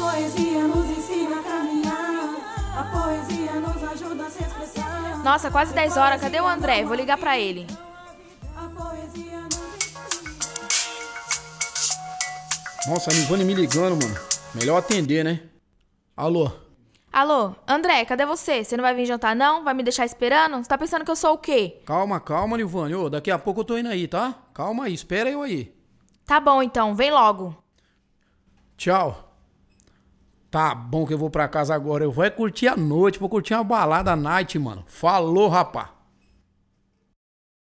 poesia nos ensina a caminhar. A poesia nos ajuda a se expressar. Nossa, quase 10 horas. Cadê o André? Vou ligar pra ele. A poesia nos ensina. Nossa, a Nivane me ligando, mano. Melhor atender, né? Alô? Alô, André, cadê você? Você não vai vir jantar, não? Vai me deixar esperando? Você tá pensando que eu sou o quê? Calma, Nivane. Ô, daqui a pouco eu tô indo aí, tá? Calma aí, espera eu aí. Tá bom, então. Vem logo. Tchau. Tá bom que eu vou pra casa agora. Eu vou curtir a noite, vou curtir uma balada à night, mano. Falou, rapá.